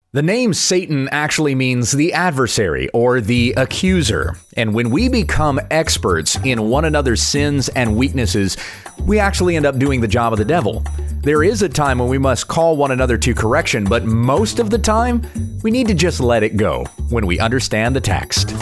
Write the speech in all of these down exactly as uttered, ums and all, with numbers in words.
The name Satan actually means the adversary or the accuser. And when we become experts in one another's sins and weaknesses, we actually end up doing the job of the devil. There is a time when we must call one another to correction, but most of the time, we need to just let it go when we understand the text.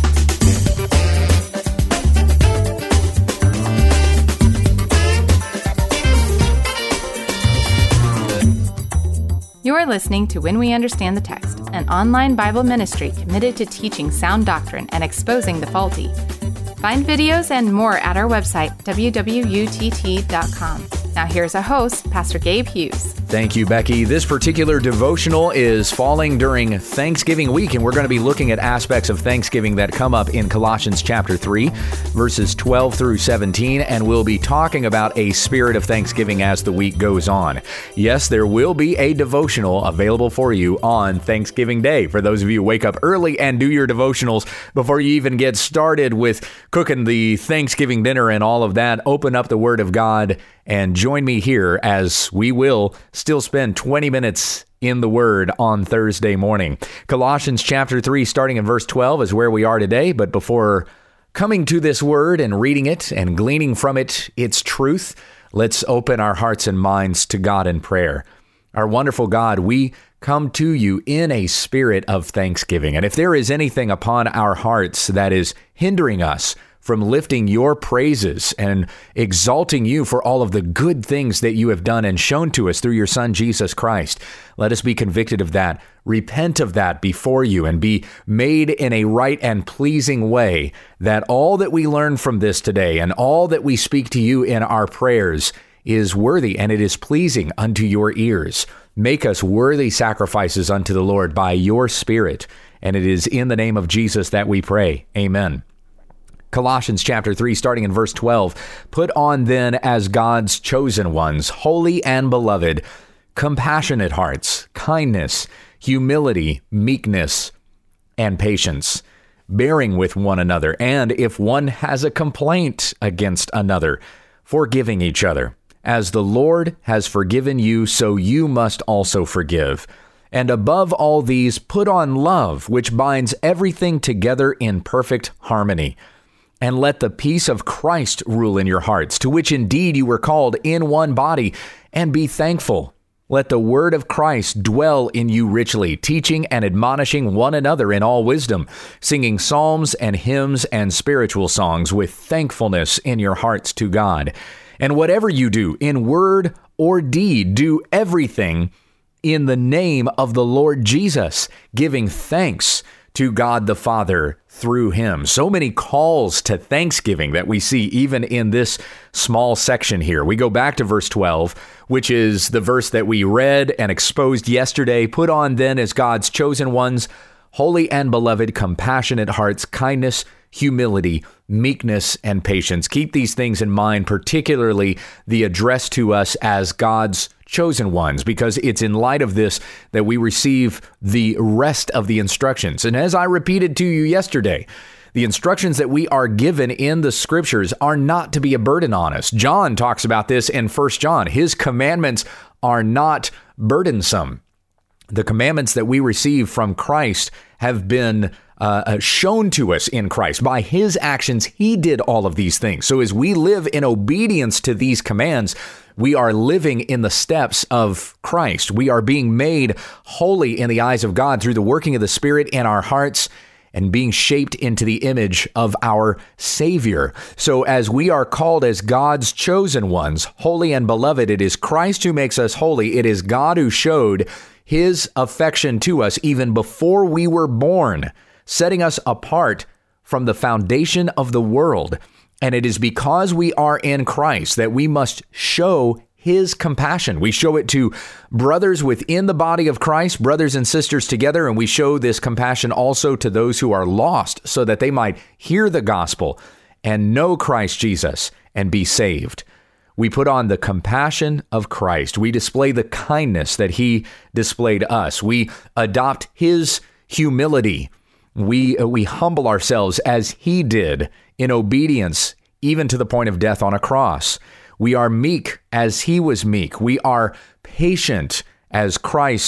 You are listening to When We Understand the Text, an online Bible ministry committed to teaching sound doctrine and exposing the faulty. Find videos and more at our website, w w u t t dot com. Now here's our host, Pastor Gabe Hughes. Thank you, Becky. This particular devotional is falling during Thanksgiving week, and we're going to be looking at aspects of Thanksgiving that come up in Colossians chapter three, verses twelve through seventeen, and we'll be talking about a spirit of Thanksgiving as the week goes on. Yes, there will be a devotional available for you on Thanksgiving Day. For those of you who wake up early and do your devotionals before you even get started with cooking the Thanksgiving dinner and all of that, open up the Word of God and join me here as we will still spend twenty minutes in the Word on Thursday morning. Colossians chapter three, starting in verse twelve, is where we are today. But before coming to this Word and reading it and gleaning from it its truth, let's open our hearts and minds to God in prayer. Our wonderful God, we come to you in a spirit of thanksgiving. And if there is anything upon our hearts that is hindering us from lifting your praises and exalting you for all of the good things that you have done and shown to us through your Son, Jesus Christ, let us be convicted of that, repent of that before you, and be made in a right and pleasing way, that all that we learn from this today and all that we speak to you in our prayers is worthy and it is pleasing unto your ears. Make us worthy sacrifices unto the Lord by your Spirit. And it is in the name of Jesus that we pray. Amen. Colossians chapter three, starting in verse twelve, put on then as God's chosen ones, holy and beloved, compassionate hearts, kindness, humility, meekness, and patience, bearing with one another, and if one has a complaint against another, forgiving each other. As the Lord has forgiven you, so you must also forgive. And above all these, put on love, which binds everything together in perfect harmony. And let the peace of Christ rule in your hearts, to which indeed you were called in one body, and be thankful. Let the word of Christ dwell in you richly, teaching and admonishing one another in all wisdom, singing psalms and hymns and spiritual songs with thankfulness in your hearts to God. And whatever you do, in word or deed, do everything in the name of the Lord Jesus, giving thanks to God the Father through him. So many calls to thanksgiving that we see even in this small section here. We go back to verse twelve, which is the verse that we read and exposed yesterday. Put on then as God's chosen ones, holy and beloved, compassionate hearts, kindness, humility, meekness, and patience. Keep these things in mind, particularly the address to us as God's chosen ones, because it's in light of this that we receive the rest of the instructions. And as I repeated to you yesterday, the instructions that we are given in the scriptures are not to be a burden on us. John talks about this in First John. His commandments are not burdensome. The commandments that we receive from Christ have been uh, shown to us in Christ. By his actions, he did all of these things. So as we live in obedience to these commands, we are living in the steps of Christ. We are being made holy in the eyes of God through the working of the Spirit in our hearts and being shaped into the image of our Savior. So as we are called as God's chosen ones, holy and beloved, it is Christ who makes us holy. It is God who showed his affection to us even before we were born, setting us apart from the foundation of the world. And it is because we are in Christ that we must show his compassion. We show it to brothers within the body of Christ, brothers and sisters together, and we show this compassion also to those who are lost so that they might hear the gospel and know Christ Jesus and be saved. We put on the compassion of Christ. We display the kindness that he displayed us. We adopt his humility. We, we humble ourselves as he did in obedience, even to the point of death on a cross. We are meek as he was meek. We are patient as Christ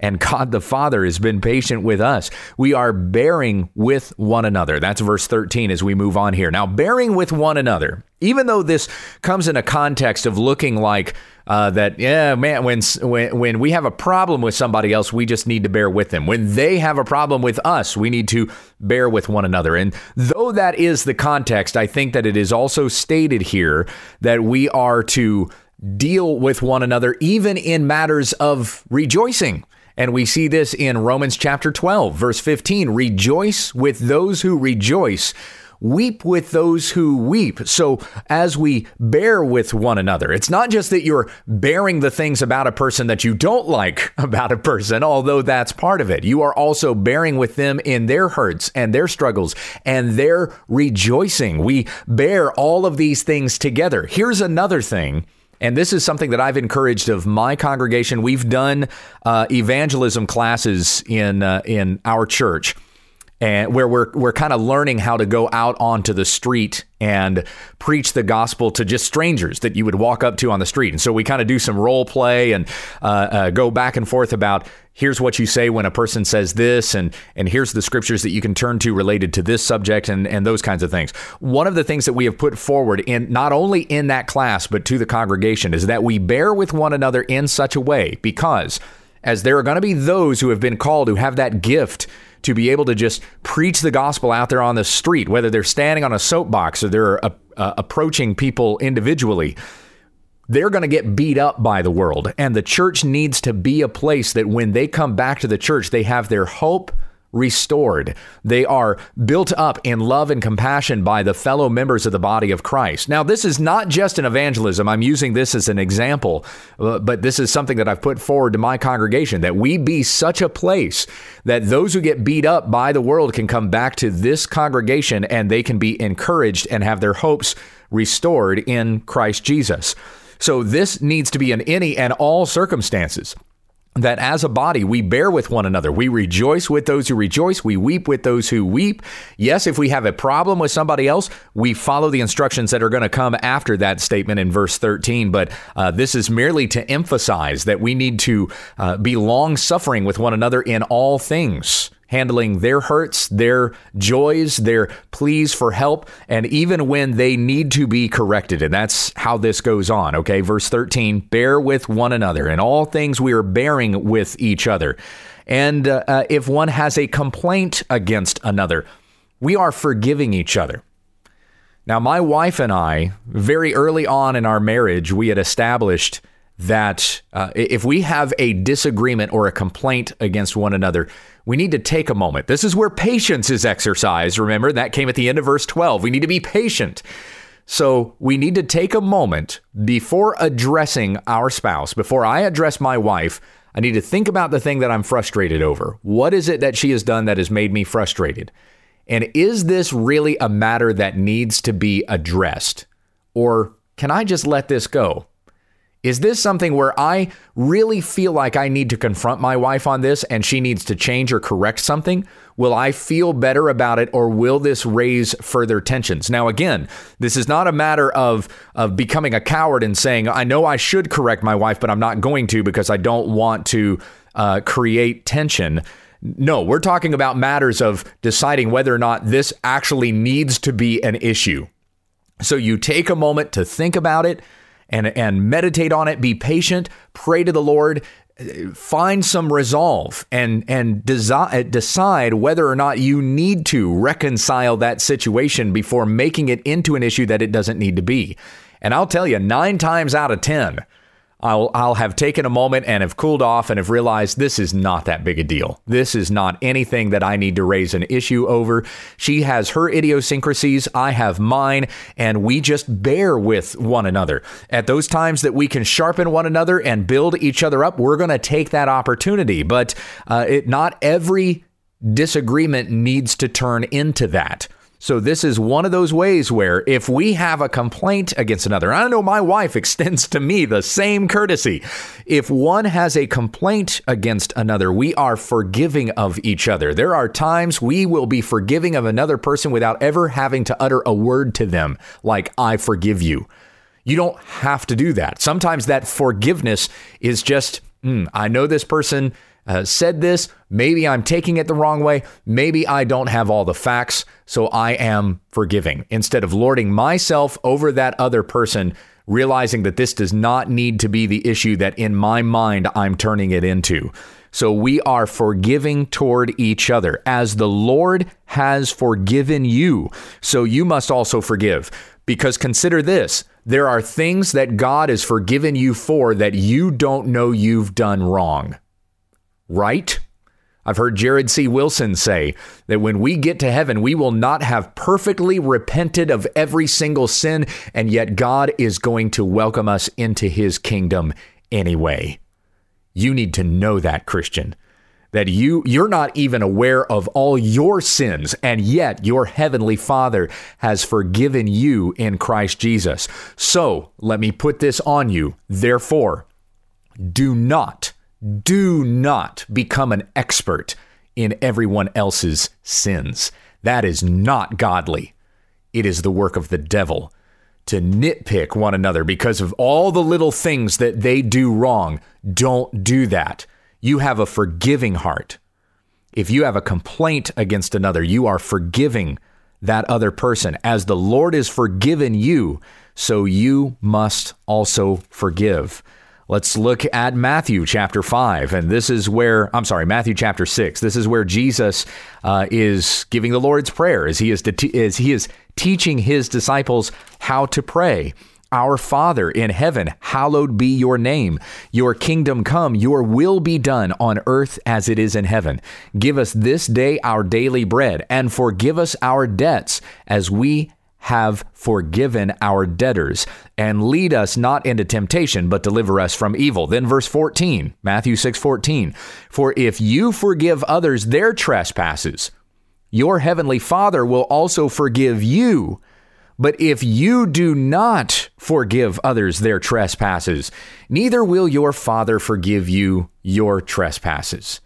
and God the Father has been patient with us. We are bearing with one another. That's verse thirteen as we move on here. Now, bearing with one another, even though this comes in a context of looking like uh, that, yeah, man, when, when when we have a problem with somebody else, we just need to bear with them. When they have a problem with us, we need to bear with one another. And though that is the context, I think that it is also stated here that we are to deal with one another, even in matters of rejoicing. And we see this in Romans chapter twelve, verse fifteen. Rejoice with those who rejoice. Weep with those who weep. So as we bear with one another, it's not just that you're bearing the things about a person that you don't like about a person, although that's part of it. You are also bearing with them in their hurts and their struggles and their rejoicing. We bear all of these things together. Here's another thing. And this is something that I've encouraged of my congregation. We've done uh, evangelism classes in uh, in our church, and where we're we're kind of learning how to go out onto the street and preach the gospel to just strangers that you would walk up to on the street. And so we kind of do some role play and uh, uh, go back and forth about here's what you say when a person says this, and and here's the scriptures that you can turn to related to this subject, and, and those kinds of things. One of the things that we have put forward in not only in that class, but to the congregation is that we bear with one another in such a way, because as there are going to be those who have been called who have that gift to be able to just preach the gospel out there on the street, whether they're standing on a soapbox or they're uh, uh, approaching people individually, they're going to get beat up by the world. And the church needs to be a place that when they come back to the church, they have their hope restored. They are built up in love and compassion by the fellow members of the body of Christ. Now, this is not just an evangelism. I'm using this as an example, uh, but this is something that I've put forward to my congregation, that we be such a place that those who get beat up by the world can come back to this congregation and they can be encouraged and have their hopes restored in Christ Jesus. So this needs to be in any and all circumstances, that as a body, we bear with one another. We rejoice with those who rejoice. We weep with those who weep. Yes, if we have a problem with somebody else, we follow the instructions that are going to come after that statement in verse thirteen. But uh, this is merely to emphasize that we need to uh, be long-suffering with one another in all things, handling their hurts, their joys, their pleas for help, and even when they need to be corrected. And that's how this goes on. Okay, verse thirteen, bear with one another. In all things we are bearing with each other. And uh, uh, if one has a complaint against another, we are forgiving each other. Now, my wife and I, very early on in our marriage, we had established that uh, if we have a disagreement or a complaint against one another, we need to take a moment. This is where patience is exercised. Remember, that came at the end of verse twelve. We need to be patient. So we need to take a moment before addressing our spouse. Before I address my wife, I need to think about the thing that I'm frustrated over. What is it that she has done that has made me frustrated? And is this really a matter that needs to be addressed? Or can I just let this go? Is this something where I really feel like I need to confront my wife on this and she needs to change or correct something? Will I feel better about it, or will this raise further tensions? Now, again, this is not a matter of, of becoming a coward and saying, I know I should correct my wife, but I'm not going to because I don't want to uh, create tension. No, we're talking about matters of deciding whether or not this actually needs to be an issue. So you take a moment to think about it, and and meditate on it, be patient, pray to the Lord, find some resolve, and and desi- decide whether or not you need to reconcile that situation before making it into an issue that it doesn't need to be. And I'll tell you, nine times out of ten, I'll I'll have taken a moment and have cooled off and have realized this is not that big a deal. This is not anything that I need to raise an issue over. She has her idiosyncrasies, I have mine, and we just bear with one another. At those times that we can sharpen one another and build each other up, we're going to take that opportunity. But uh, it not every disagreement needs to turn into that. So this is one of those ways where if we have a complaint against another, I know my wife extends to me the same courtesy. If one has a complaint against another, we are forgiving of each other. There are times we will be forgiving of another person without ever having to utter a word to them, like, I forgive you. You don't have to do that. Sometimes that forgiveness is just, mm, I know this person uh, said this. Maybe I'm taking it the wrong way. Maybe I don't have all the facts, so I am forgiving. Instead of lording myself over that other person, realizing that this does not need to be the issue that in my mind I'm turning it into. So we are forgiving toward each other. As the Lord has forgiven you, so you must also forgive. Because consider this, there are things that God has forgiven you for that you don't know you've done wrong. Right? I've heard Jared C. Wilson say that when we get to heaven, we will not have perfectly repented of every single sin, and yet God is going to welcome us into his kingdom anyway. You need to know that, Christian, that you, you're not even aware of all your sins, and yet your heavenly Father has forgiven you in Christ Jesus. So let me put this on you. Therefore, do not Do not become an expert in everyone else's sins. That is not godly. It is the work of the devil to nitpick one another because of all the little things that they do wrong. Don't do that. You have a forgiving heart. If you have a complaint against another, you are forgiving that other person. As the Lord has forgiven you, so you must also forgive. Let's look at Matthew chapter five, and this is where, I'm sorry, Matthew chapter six. This is where Jesus uh, is giving the Lord's Prayer as he is, de- as he is teaching his disciples how to pray. Our Father in heaven, hallowed be your name. Your kingdom come, your will be done on earth as it is in heaven. Give us this day our daily bread, and forgive us our debts as we have forgiven our debtors, and lead us not into temptation, but deliver us from evil. Then verse fourteen, Matthew six fourteen, for if you forgive others their trespasses, your heavenly Father will also forgive you. But if you do not forgive others their trespasses, neither will your Father forgive you your trespasses.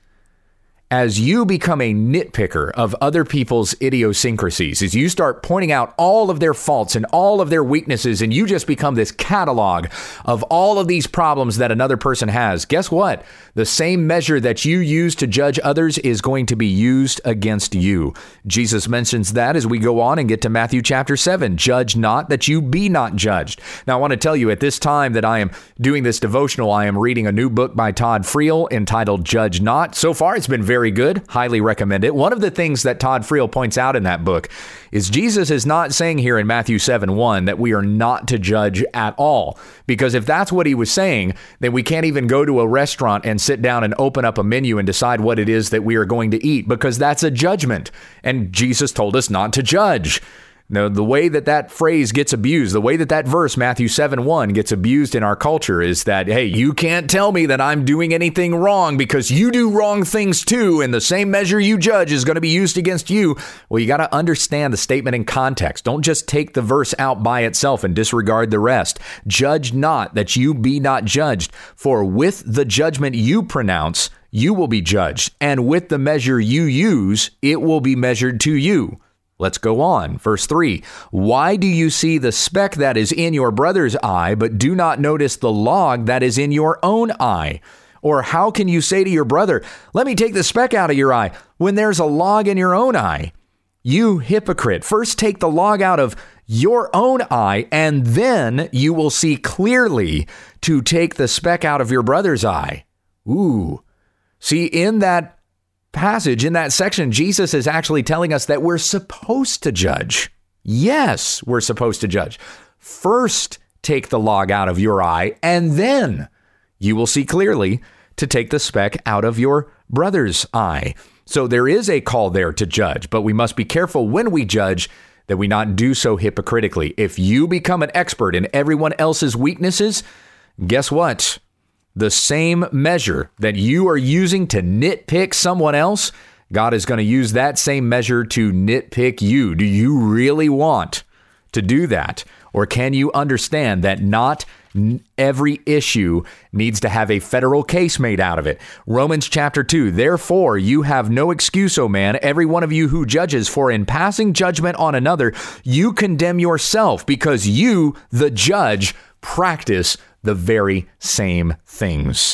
As you become a nitpicker of other people's idiosyncrasies, as you start pointing out all of their faults and all of their weaknesses, and you just become this catalog of all of these problems that another person has, guess what? The same measure that you use to judge others is going to be used against you. Jesus mentions that as we go on and get to Matthew chapter seven. Judge not that you be not judged. Now, I want to tell you, at this time that I am doing this devotional, I am reading a new book by Todd Friel entitled Judge Not. So far, it's been very Very good. Highly recommend it. One of the things that Todd Friel points out in that book is Jesus is not saying here in Matthew seven one that we are not to judge at all. Because if that's what he was saying, then we can't even go to a restaurant and sit down and open up a menu and decide what it is that we are going to eat, because that's a judgment. And Jesus told us not to judge. Now, the way that that phrase gets abused, the way that that verse, Matthew seven one, gets abused in our culture is that, hey, you can't tell me that I'm doing anything wrong because you do wrong things too, and the same measure you judge is going to be used against you. Well, you got to understand the statement in context. Don't just take the verse out by itself and disregard the rest. Judge not that you be not judged, for with the judgment you pronounce, you will be judged, and with the measure you use, it will be measured to you. Let's go on. Verse three, why do you see the speck that is in your brother's eye, but do not notice the log that is in your own eye? Or how can you say to your brother, let me take the speck out of your eye, when there's a log in your own eye? You hypocrite, first take the log out of your own eye, and then you will see clearly to take the speck out of your brother's eye. Ooh. See, in that passage, in that section, Jesus is actually telling us that we're supposed to judge. Yes, we're supposed to judge. First, take the log out of your eye, and then you will see clearly to take the speck out of your brother's eye. So there is a call there to judge, but we must be careful when we judge that we not do so hypocritically. If you become an expert in everyone else's weaknesses, guess what? The same measure that you are using to nitpick someone else, God is going to use that same measure to nitpick you. Do you really want to do that? Or can you understand that not every issue needs to have a federal case made out of it? Romans chapter two, therefore you have no excuse, O man, every one of you who judges, for in passing judgment on another, you condemn yourself, because you, the judge, practice the very same things.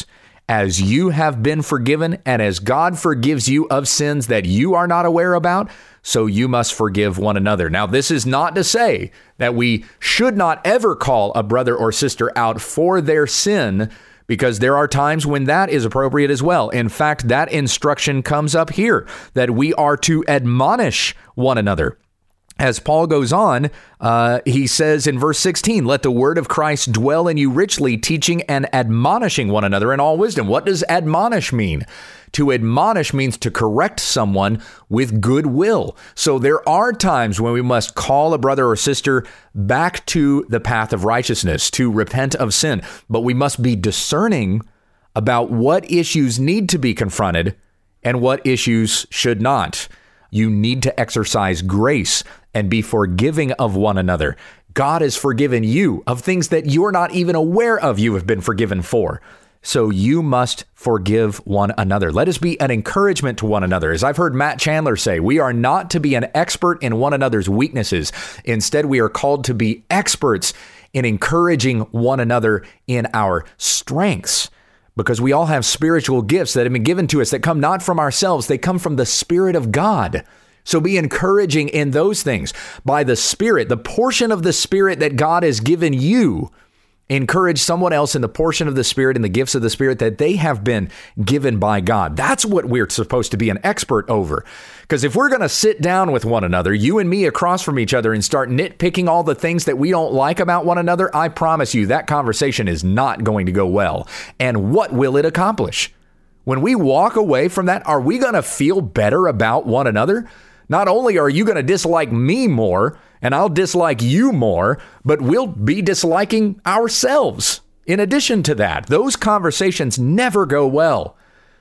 As you have been forgiven, and as God forgives you of sins that you are not aware about, so you must forgive one another. Now, this is not to say that we should not ever call a brother or sister out for their sin, because there are times when that is appropriate as well. In fact, that instruction comes up here, that we are to admonish one another. As Paul goes on, uh, he says in verse sixteen, let the word of Christ dwell in you richly, teaching and admonishing one another in all wisdom. What does admonish mean? To admonish means to correct someone with goodwill. So there are times when we must call a brother or sister back to the path of righteousness, to repent of sin. But we must be discerning about what issues need to be confronted and what issues should not. You need to exercise grace and be forgiving of one another. God has forgiven you of things that you're not even aware of you have been forgiven for. So you must forgive one another. Let us be an encouragement to one another. As I've heard Matt Chandler say, we are not to be an expert in one another's weaknesses. Instead, we are called to be experts in encouraging one another in our strengths. Because we all have spiritual gifts that have been given to us that come not from ourselves. They come from the Spirit of God. So be encouraging in those things. By the Spirit, the portion of the Spirit that God has given you, encourage someone else in the portion of the Spirit and the gifts of the Spirit that they have been given by God. That's what we're supposed to be an expert over. Because if we're going to sit down with one another, you and me across from each other, and start nitpicking all the things that we don't like about one another, I promise you that conversation is not going to go well. And what will it accomplish? When we walk away from that, are we going to feel better about one another? Not only are you going to dislike me more, and I'll dislike you more, but we'll be disliking ourselves. In addition to that, those conversations never go well.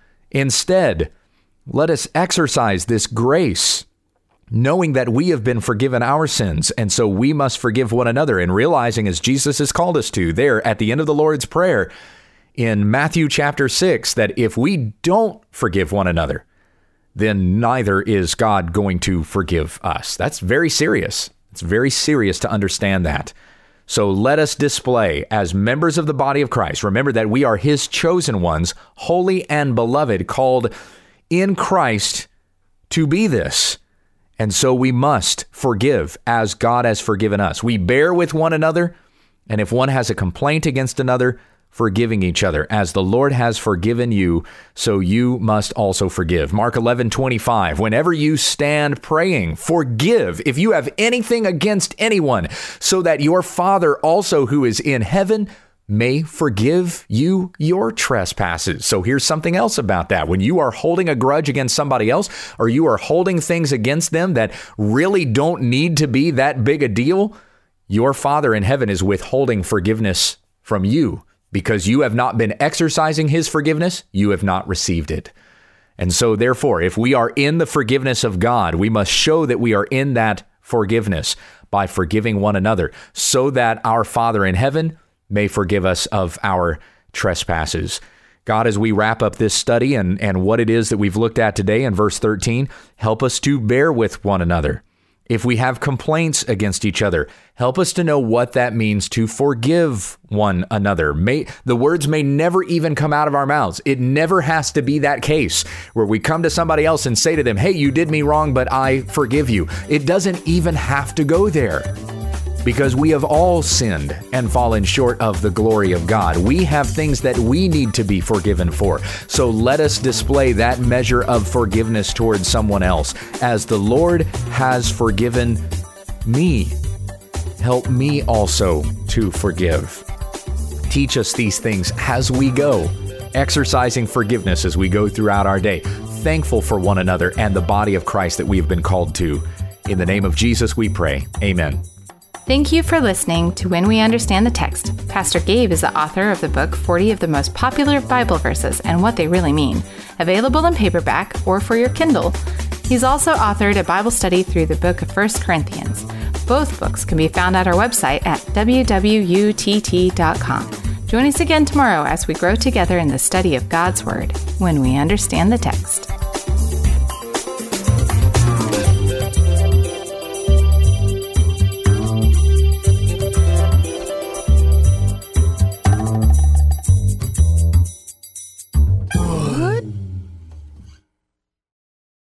Instead, let us exercise this grace, knowing that we have been forgiven our sins, and so we must forgive one another, and realizing, as Jesus has called us to there at the end of the Lord's Prayer in Matthew chapter six, that if we don't forgive one another, then neither is God going to forgive us. That's very serious. It's very serious to understand that. So let us display as members of the body of Christ. Remember that we are his chosen ones, holy and beloved, called in Christ to be this. And so we must forgive as God has forgiven us. We bear with one another, and if one has a complaint against another, forgiving each other. As the Lord has forgiven you, so you must also forgive. Mark eleven twenty-five, whenever you stand praying, forgive if you have anything against anyone, so that your Father also who is in heaven may forgive you your trespasses. So here's something else about that. When you are holding a grudge against somebody else, or you are holding things against them that really don't need to be that big a deal, your Father in heaven is withholding forgiveness from you. Because you have not been exercising his forgiveness, you have not received it. And so therefore, if we are in the forgiveness of God, we must show that we are in that forgiveness by forgiving one another, so that our Father in heaven may forgive us of our trespasses. God, as we wrap up this study and, and what it is that we've looked at today in verse thirteen, help us to bear with one another. If we have complaints against each other, help us to know what that means to forgive one another. May, the words may never even come out of our mouths. It never has to be that case where we come to somebody else and say to them, hey, you did me wrong, but I forgive you. It doesn't even have to go there. Because we have all sinned and fallen short of the glory of God. We have things that we need to be forgiven for. So let us display that measure of forgiveness towards someone else. As the Lord has forgiven me, help me also to forgive. Teach us these things as we go, exercising forgiveness as we go throughout our day, thankful for one another and the body of Christ that we have been called to. In the name of Jesus, we pray. Amen. Thank you for listening to When We Understand the Text. Pastor Gabe is the author of the book forty of the Most Popular Bible Verses and What They Really Mean, available in paperback or for your Kindle. He's also authored a Bible study through the book of First Corinthians. Both books can be found at our website at w w u t t dot com. Join us again tomorrow as we grow together in the study of God's Word, When We Understand the Text.